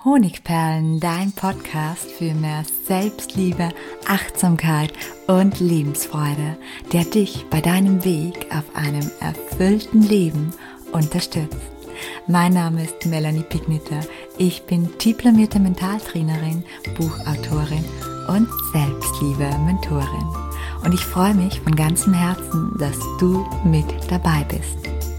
Honigperlen, dein Podcast für mehr Selbstliebe, Achtsamkeit und Lebensfreude, der dich bei deinem Weg auf einem erfüllten Leben unterstützt. Mein Name ist Melanie Pigniter. Ich bin diplomierte Mentaltrainerin, Buchautorin und Selbstliebe-Mentorin. Und ich freue mich von ganzem Herzen, dass du mit dabei bist.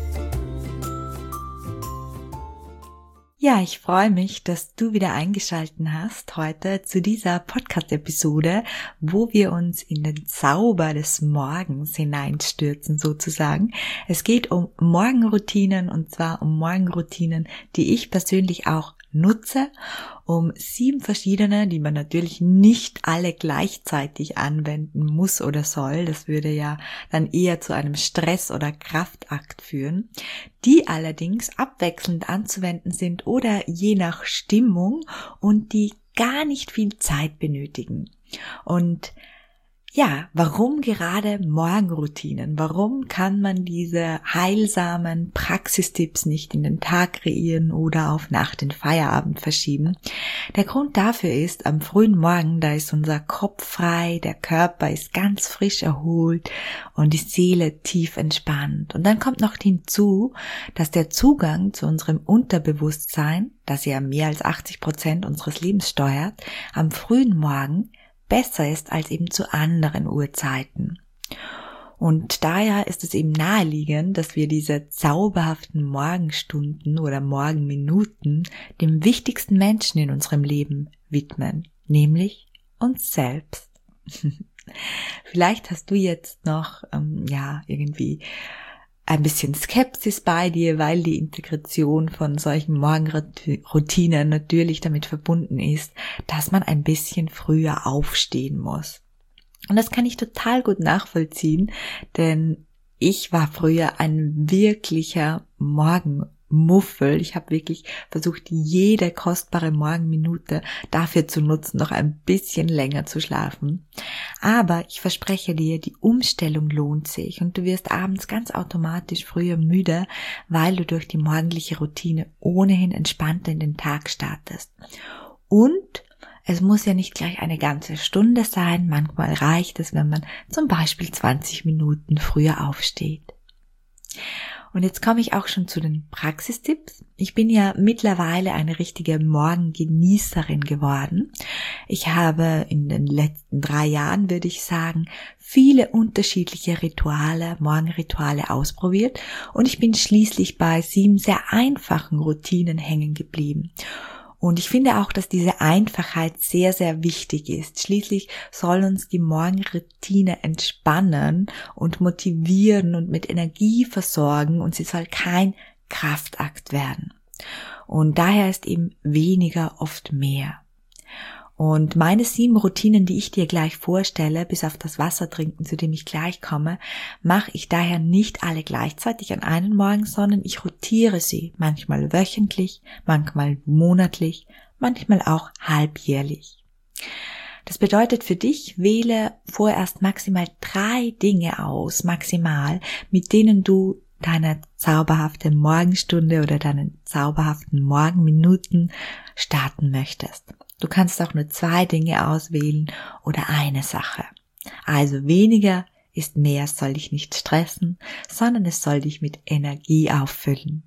Ja, ich freue mich, dass du wieder eingeschaltet hast heute zu dieser Podcast-Episode, wo wir uns in den Zauber des Morgens hineinstürzen sozusagen. Es geht um Morgenroutinen und zwar um Morgenroutinen, die ich persönlich auch nutze, um 7 verschiedene, die man natürlich nicht alle gleichzeitig anwenden muss oder soll. Das würde ja dann eher zu einem Stress- oder Kraftakt führen, die allerdings abwechselnd anzuwenden sind oder je nach Stimmung und die gar nicht viel Zeit benötigen. Und ja, warum gerade Morgenroutinen? Warum kann man diese heilsamen Praxistipps nicht in den Tag kreieren oder auf nach den Feierabend verschieben? Der Grund dafür ist, am frühen Morgen, da ist unser Kopf frei, der Körper ist ganz frisch erholt und die Seele tief entspannt. Und dann kommt noch hinzu, dass der Zugang zu unserem Unterbewusstsein, das ja mehr als 80% unseres Lebens steuert, am frühen Morgen besser ist als eben zu anderen Uhrzeiten. Und daher ist es eben naheliegend, dass wir diese zauberhaften Morgenstunden oder Morgenminuten dem wichtigsten Menschen in unserem Leben widmen, nämlich uns selbst. Vielleicht hast du jetzt noch irgendwie ein bisschen Skepsis bei dir, weil die Integration von solchen Morgenroutinen natürlich damit verbunden ist, dass man ein bisschen früher aufstehen muss. Und das kann ich total gut nachvollziehen, denn ich war früher ein wirklicher Morgenmuffel. Ich habe wirklich versucht, jede kostbare Morgenminute dafür zu nutzen, noch ein bisschen länger zu schlafen. Aber ich verspreche dir, die Umstellung lohnt sich und du wirst abends ganz automatisch früher müde, weil du durch die morgendliche Routine ohnehin entspannter in den Tag startest. Und es muss ja nicht gleich eine ganze Stunde sein, manchmal reicht es, wenn man zum Beispiel 20 Minuten früher aufsteht. Und jetzt komme ich auch schon zu den Praxistipps. Ich bin ja mittlerweile eine richtige Morgengenießerin geworden. Ich habe in den letzten 3 Jahren, würde ich sagen, viele unterschiedliche Morgenrituale ausprobiert und ich bin schließlich bei 7 sehr einfachen Routinen hängen geblieben. Und ich finde auch, dass diese Einfachheit sehr, sehr wichtig ist. Schließlich soll uns die Morgenroutine entspannen und motivieren und mit Energie versorgen und sie soll kein Kraftakt werden. Und daher ist eben weniger oft mehr. Und meine 7 Routinen, die ich dir gleich vorstelle, bis auf das Wasser trinken, zu dem ich gleich komme, mache ich daher nicht alle gleichzeitig an einem Morgen, sondern ich rotiere sie, manchmal wöchentlich, manchmal monatlich, manchmal auch halbjährlich. Das bedeutet für dich, wähle vorerst maximal 3 Dinge aus, maximal, mit denen du deine zauberhafte Morgenstunde oder deinen zauberhaften Morgenminuten starten möchtest. Du kannst auch nur 2 Dinge auswählen oder eine Sache. Also weniger ist mehr, es soll dich nicht stressen, sondern es soll dich mit Energie auffüllen.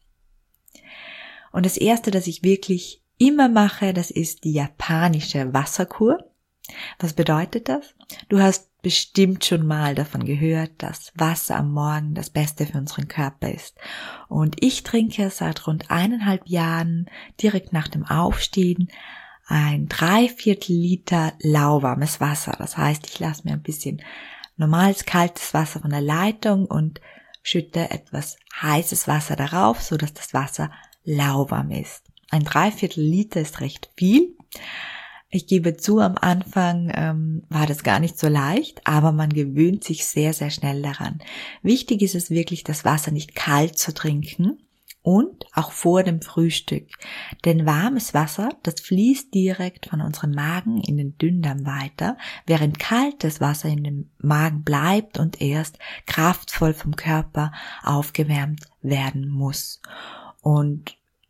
Und das erste, das ich wirklich immer mache, das ist die japanische Wasserkur. Was bedeutet das? Du hast bestimmt schon mal davon gehört, dass Wasser am Morgen das Beste für unseren Körper ist. Und ich trinke seit rund 1,5 Jahren direkt nach dem Aufstehen ein 3/4 Liter lauwarmes Wasser. Das heißt, ich lasse mir ein bisschen normales kaltes Wasser von der Leitung und schütte etwas heißes Wasser darauf, so dass das Wasser lauwarm ist. Ein 3/4 Liter ist recht viel. Ich gebe zu, am Anfang war das gar nicht so leicht, aber man gewöhnt sich sehr, sehr schnell daran. Wichtig ist es wirklich, das Wasser nicht kalt zu trinken und auch vor dem Frühstück. Denn warmes Wasser, das fließt direkt von unserem Magen in den Dünndarm weiter, während kaltes Wasser in dem Magen bleibt und erst kraftvoll vom Körper aufgewärmt werden muss. Und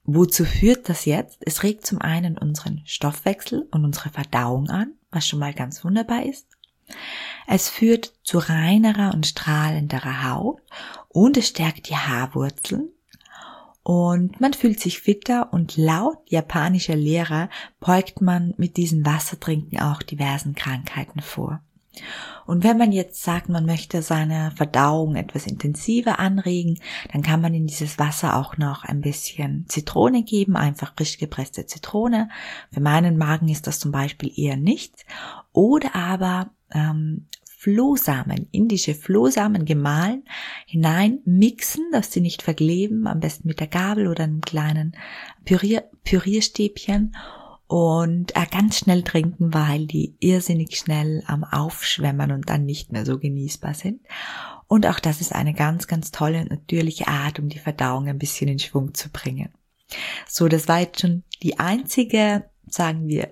wozu führt das jetzt? Es regt zum einen unseren Stoffwechsel und unsere Verdauung an, was schon mal ganz wunderbar ist. Es führt zu reinerer und strahlenderer Haut und es stärkt die Haarwurzeln. Und man fühlt sich fitter und laut japanischer Lehrer beugt man mit diesem Wassertrinken auch diversen Krankheiten vor. Und wenn man jetzt sagt, man möchte seine Verdauung etwas intensiver anregen, dann kann man in dieses Wasser auch noch ein bisschen Zitrone geben, einfach frisch gepresste Zitrone. Für meinen Magen ist das zum Beispiel eher nichts. Oder aber Flohsamen, indische Flohsamen gemahlen, hinein mixen, dass sie nicht verkleben, am besten mit der Gabel oder einem kleinen Pürierstäbchen und ganz schnell trinken, weil die irrsinnig schnell am Aufschwemmen und dann nicht mehr so genießbar sind. Und auch das ist eine ganz, ganz tolle und natürliche Art, um die Verdauung ein bisschen in Schwung zu bringen. So, das war jetzt schon die einzige, sagen wir,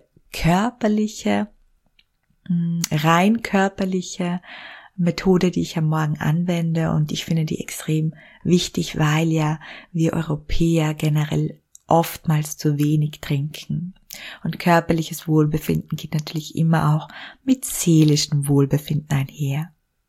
rein körperliche Methode, die ich am Morgen anwende, und ich finde die extrem wichtig, weil ja wir Europäer generell oftmals zu wenig trinken. Und körperliches Wohlbefinden geht natürlich immer auch mit seelischem Wohlbefinden einher.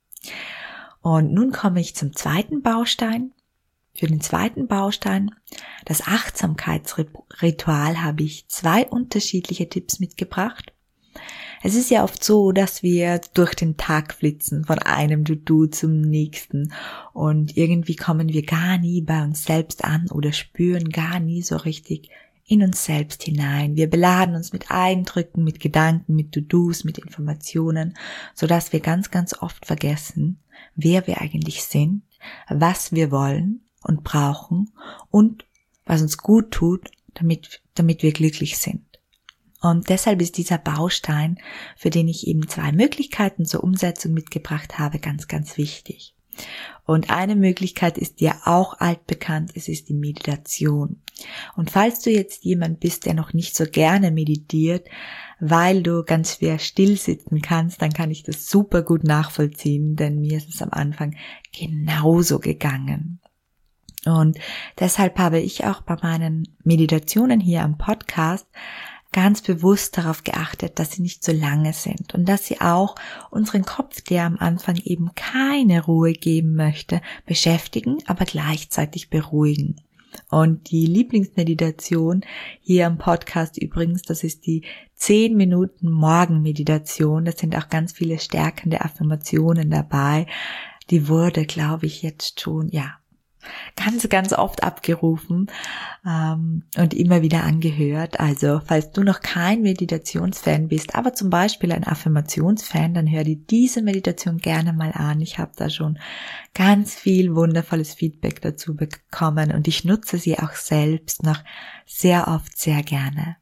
Und nun komme ich zum zweiten Baustein. Für den zweiten Baustein, das Achtsamkeitsritual, habe ich 2 unterschiedliche Tipps mitgebracht. Es ist ja oft so, dass wir durch den Tag flitzen, von einem To-Do zum nächsten, und irgendwie kommen wir gar nie bei uns selbst an oder spüren gar nie so richtig in uns selbst hinein. Wir beladen uns mit Eindrücken, mit Gedanken, mit To-Dos, mit Informationen, sodass wir ganz, ganz oft vergessen, wer wir eigentlich sind, was wir wollen und brauchen und was uns gut tut, damit wir glücklich sind. Und deshalb ist dieser Baustein, für den ich eben 2 Möglichkeiten zur Umsetzung mitgebracht habe, ganz, ganz wichtig. Und eine Möglichkeit ist dir auch altbekannt, es ist die Meditation. Und falls du jetzt jemand bist, der noch nicht so gerne meditiert, weil du ganz schwer still sitzen kannst, dann kann ich das super gut nachvollziehen, denn mir ist es am Anfang genauso gegangen. Und deshalb habe ich auch bei meinen Meditationen hier am Podcast ganz bewusst darauf geachtet, dass sie nicht so lange sind und dass sie auch unseren Kopf, der am Anfang eben keine Ruhe geben möchte, beschäftigen, aber gleichzeitig beruhigen. Und die Lieblingsmeditation hier am Podcast übrigens, das ist die 10 Minuten Morgenmeditation. Da sind auch ganz viele stärkende Affirmationen dabei. Die wurde, glaube ich, jetzt schon, ganz, ganz oft abgerufen und immer wieder angehört. Also falls du noch kein Meditationsfan bist, aber zum Beispiel ein Affirmationsfan, dann hör dir diese Meditation gerne mal an. Ich habe da schon ganz viel wundervolles Feedback dazu bekommen und ich nutze sie auch selbst noch sehr oft sehr gerne.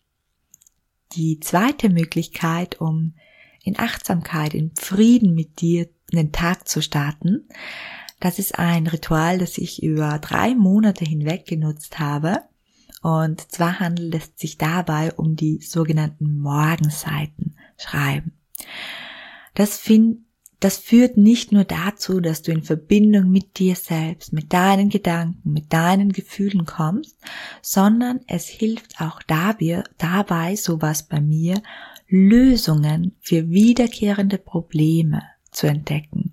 Die zweite Möglichkeit, um in Achtsamkeit, in Frieden mit dir in den Tag zu starten, das ist ein Ritual, das ich über 3 Monate hinweg genutzt habe. Und zwar handelt es sich dabei um die sogenannten Morgenseiten schreiben. Das führt nicht nur dazu, dass du in Verbindung mit dir selbst, mit deinen Gedanken, mit deinen Gefühlen kommst, sondern es hilft auch dabei, so war es bei mir, Lösungen für wiederkehrende Probleme zu entdecken.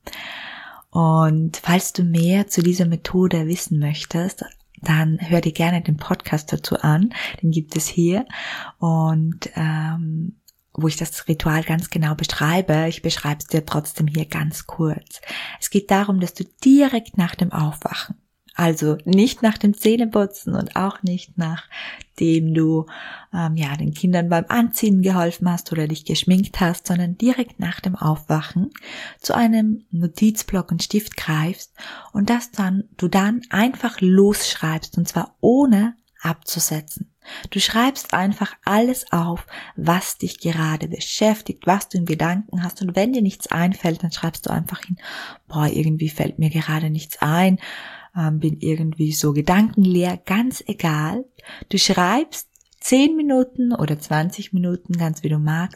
Und falls du mehr zu dieser Methode wissen möchtest, dann hör dir gerne den Podcast dazu an, den gibt es hier, und wo ich das Ritual ganz genau beschreibe. Ich beschreibe es dir trotzdem hier ganz kurz. Es geht darum, dass du direkt nach dem Aufwachen, also nicht nach dem Zähneputzen und auch nicht nachdem du den Kindern beim Anziehen geholfen hast oder dich geschminkt hast, sondern direkt nach dem Aufwachen zu einem Notizblock und Stift greifst und du dann einfach losschreibst, und zwar ohne abzusetzen. Du schreibst einfach alles auf, was dich gerade beschäftigt, was du in Gedanken hast, und wenn dir nichts einfällt, dann schreibst du einfach hin, irgendwie fällt mir gerade nichts ein, bin irgendwie so gedankenleer, ganz egal. Du schreibst 10 Minuten oder 20 Minuten, ganz wie du magst,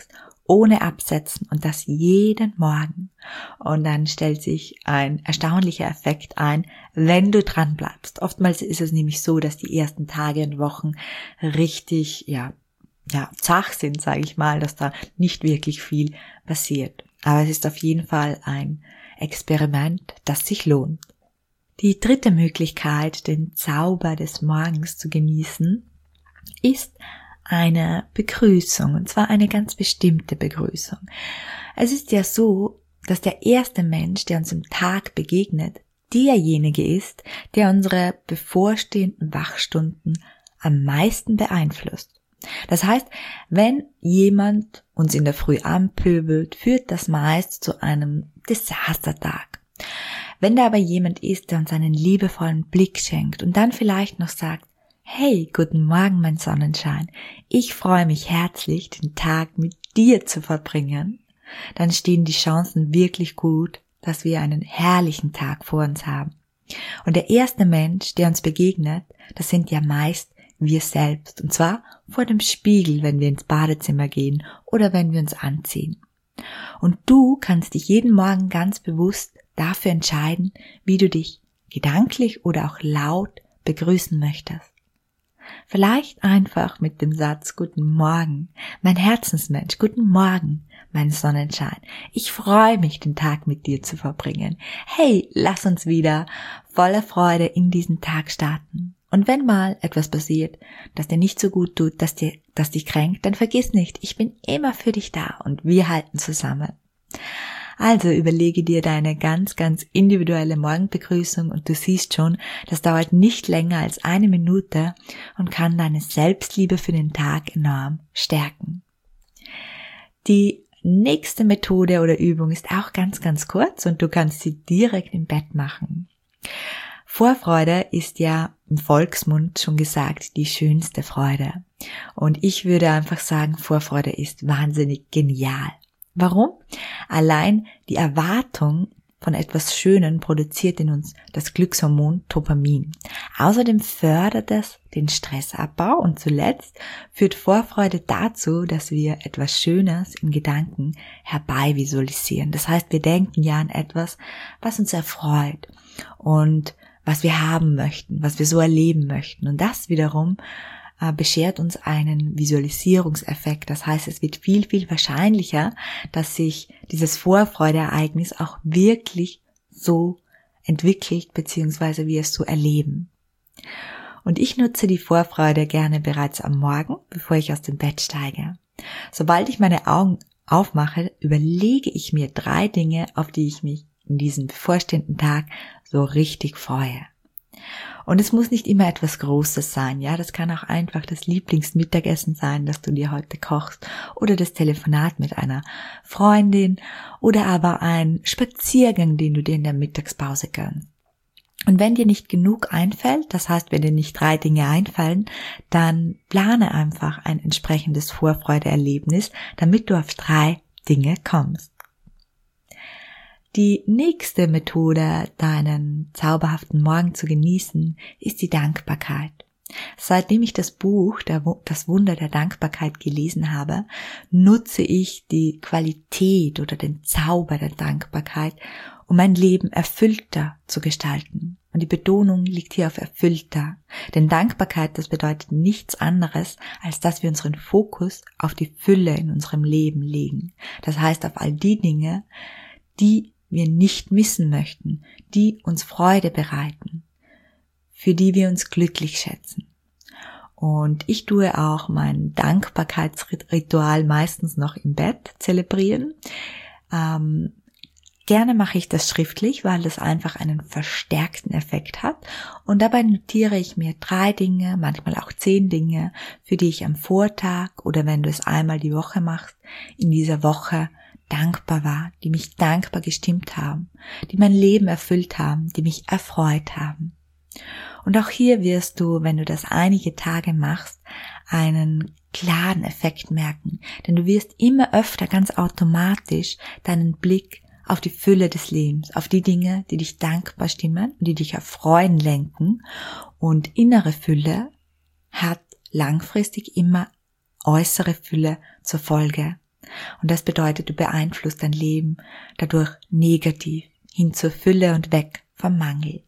ohne Absetzen und das jeden Morgen. Und dann stellt sich ein erstaunlicher Effekt ein, wenn du dran bleibst. Oftmals ist es nämlich so, dass die ersten Tage und Wochen richtig, zach sind, sage ich mal, dass da nicht wirklich viel passiert. Aber es ist auf jeden Fall ein Experiment, das sich lohnt. Die dritte Möglichkeit, den Zauber des Morgens zu genießen, ist eine Begrüßung, und zwar eine ganz bestimmte Begrüßung. Es ist ja so, dass der erste Mensch, der uns im Tag begegnet, derjenige ist, der unsere bevorstehenden Wachstunden am meisten beeinflusst. Das heißt, wenn jemand uns in der Früh anpöbelt, führt das meist zu einem Desastertag. Wenn da aber jemand ist, der uns einen liebevollen Blick schenkt und dann vielleicht noch sagt, hey, guten Morgen, mein Sonnenschein, ich freue mich herzlich, den Tag mit dir zu verbringen, dann stehen die Chancen wirklich gut, dass wir einen herrlichen Tag vor uns haben. Und der erste Mensch, der uns begegnet, das sind ja meist wir selbst, und zwar vor dem Spiegel, wenn wir ins Badezimmer gehen oder wenn wir uns anziehen. Und du kannst dich jeden Morgen ganz bewusst dafür entscheiden, wie du dich gedanklich oder auch laut begrüßen möchtest. Vielleicht einfach mit dem Satz, guten Morgen, mein Herzensmensch, guten Morgen, mein Sonnenschein. Ich freue mich, den Tag mit dir zu verbringen. Hey, lass uns wieder voller Freude in diesen Tag starten. Und wenn mal etwas passiert, das dir nicht so gut tut, das dich kränkt, dann vergiss nicht, ich bin immer für dich da und wir halten zusammen. Also überlege dir deine ganz, ganz individuelle Morgenbegrüßung und du siehst schon, das dauert nicht länger als 1 Minute und kann deine Selbstliebe für den Tag enorm stärken. Die nächste Methode oder Übung ist auch ganz, ganz kurz und du kannst sie direkt im Bett machen. Vorfreude ist ja im Volksmund schon gesagt die schönste Freude. Und ich würde einfach sagen, Vorfreude ist wahnsinnig genial. Warum? Allein die Erwartung von etwas Schönem produziert in uns das Glückshormon Dopamin. Außerdem fördert es den Stressabbau und zuletzt führt Vorfreude dazu, dass wir etwas Schönes in Gedanken herbei visualisieren. Das heißt, wir denken ja an etwas, was uns erfreut und was wir haben möchten, was wir so erleben möchten. Und das wiederum beschert uns einen Visualisierungseffekt. Das heißt, es wird viel, viel wahrscheinlicher, dass sich dieses Vorfreudeereignis auch wirklich so entwickelt, beziehungsweise wir es so erleben. Und ich nutze die Vorfreude gerne bereits am Morgen, bevor ich aus dem Bett steige. Sobald ich meine Augen aufmache, überlege ich mir 3 Dinge, auf die ich mich in diesem bevorstehenden Tag so richtig freue. Und es muss nicht immer etwas Großes sein, ja, das kann auch einfach das Lieblingsmittagessen sein, das du dir heute kochst, oder das Telefonat mit einer Freundin, oder aber ein Spaziergang, den du dir in der Mittagspause gönnst. Und wenn dir nicht genug einfällt, das heißt, wenn dir nicht 3 Dinge einfallen, dann plane einfach ein entsprechendes Vorfreudeerlebnis, damit du auf 3 Dinge kommst. Die nächste Methode, deinen zauberhaften Morgen zu genießen, ist die Dankbarkeit. Seitdem ich das Buch Das Wunder der Dankbarkeit gelesen habe, nutze ich die Qualität oder den Zauber der Dankbarkeit, um mein Leben erfüllter zu gestalten. Und die Betonung liegt hier auf erfüllter. Denn Dankbarkeit, das bedeutet nichts anderes, als dass wir unseren Fokus auf die Fülle in unserem Leben legen. Das heißt, auf all die Dinge, die wir nicht missen möchten, die uns Freude bereiten, für die wir uns glücklich schätzen. Und ich tue auch mein Dankbarkeitsritual meistens noch im Bett zelebrieren. Gerne mache ich das schriftlich, weil das einfach einen verstärkten Effekt hat. Und dabei notiere ich mir 3 Dinge, manchmal auch 10 Dinge, für die ich am Vortag oder wenn du es einmal die Woche machst, in dieser Woche dankbar war, die mich dankbar gestimmt haben, die mein Leben erfüllt haben, die mich erfreut haben. Und auch hier wirst du, wenn du das einige Tage machst, einen klaren Effekt merken, denn du wirst immer öfter ganz automatisch deinen Blick auf die Fülle des Lebens, auf die Dinge, die dich dankbar stimmen und die dich erfreuen lenken. Und innere Fülle hat langfristig immer äußere Fülle zur Folge. Und das bedeutet, du beeinflusst dein Leben dadurch negativ hin zur Fülle und weg vom Mangel.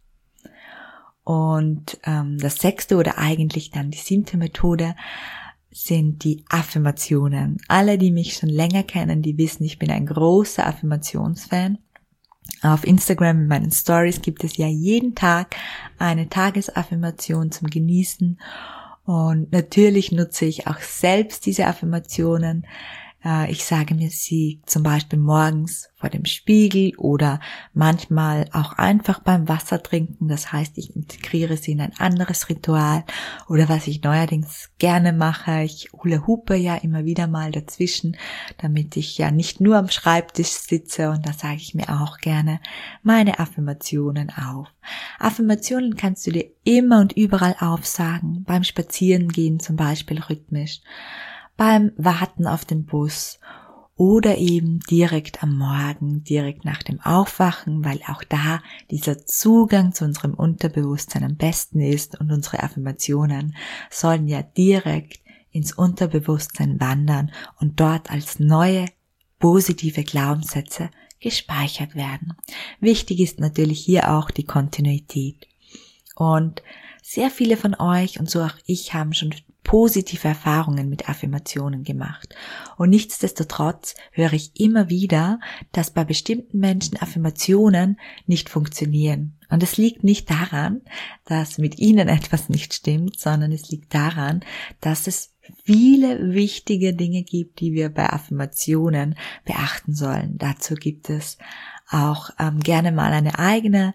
Und das 6. oder eigentlich dann die 7. Methode sind die Affirmationen. Alle, die mich schon länger kennen, die wissen, ich bin ein großer Affirmationsfan. Auf Instagram in meinen Stories gibt es ja jeden Tag eine Tagesaffirmation zum Genießen. Und natürlich nutze ich auch selbst diese Affirmationen. Ich sage mir sie zum Beispiel morgens vor dem Spiegel oder manchmal auch einfach beim Wasser trinken. Das heißt, ich integriere sie in ein anderes Ritual. Oder was ich neuerdings gerne mache, ich hula-hoope ja immer wieder mal dazwischen, damit ich ja nicht nur am Schreibtisch sitze, und da sage ich mir auch gerne meine Affirmationen auf. Affirmationen kannst du dir immer und überall aufsagen, beim Spazierengehen zum Beispiel rhythmisch, beim Warten auf den Bus oder eben direkt am Morgen, direkt nach dem Aufwachen, weil auch da dieser Zugang zu unserem Unterbewusstsein am besten ist, und unsere Affirmationen sollen ja direkt ins Unterbewusstsein wandern und dort als neue positive Glaubenssätze gespeichert werden. Wichtig ist natürlich hier auch die Kontinuität. Und sehr viele von euch, und so auch ich, haben schon positive Erfahrungen mit Affirmationen gemacht. Und nichtsdestotrotz höre ich immer wieder, dass bei bestimmten Menschen Affirmationen nicht funktionieren. Und es liegt nicht daran, dass mit ihnen etwas nicht stimmt, sondern es liegt daran, dass es viele wichtige Dinge gibt, die wir bei Affirmationen beachten sollen. Dazu gibt es auch gerne mal eine eigene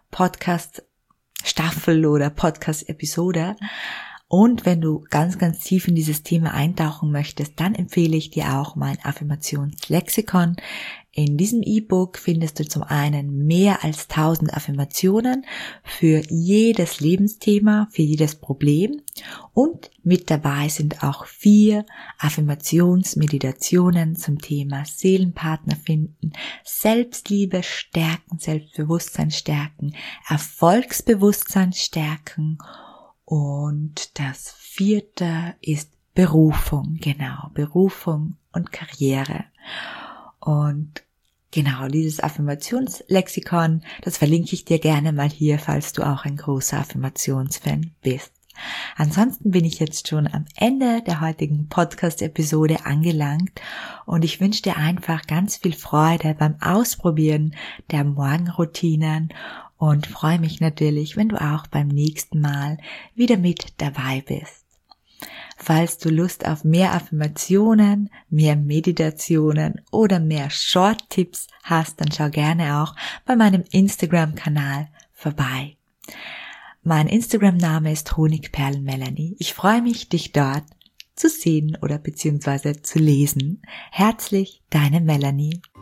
Podcast-Staffel oder Podcast-Episode. Und wenn du ganz, ganz tief in dieses Thema eintauchen möchtest, dann empfehle ich dir auch mein Affirmationslexikon. In diesem E-Book findest du zum einen mehr als 1000 Affirmationen für jedes Lebensthema, für jedes Problem, und mit dabei sind auch 4 Affirmationsmeditationen zum Thema Seelenpartner finden, Selbstliebe stärken, Selbstbewusstsein stärken, Erfolgsbewusstsein stärken. Und das 4. ist Berufung, genau, Berufung und Karriere. Und genau, dieses Affirmationslexikon, das verlinke ich dir gerne mal hier, falls du auch ein großer Affirmationsfan bist. Ansonsten bin ich jetzt schon am Ende der heutigen Podcast-Episode angelangt, und ich wünsche dir einfach ganz viel Freude beim Ausprobieren der Morgenroutinen und freue mich natürlich, wenn du auch beim nächsten Mal wieder mit dabei bist. Falls du Lust auf mehr Affirmationen, mehr Meditationen oder mehr Short-Tipps hast, dann schau gerne auch bei meinem Instagram-Kanal vorbei. Mein Instagram-Name ist Honigperlen-Melanie. Ich freue mich, dich dort zu sehen oder beziehungsweise zu lesen. Herzlich, deine Melanie.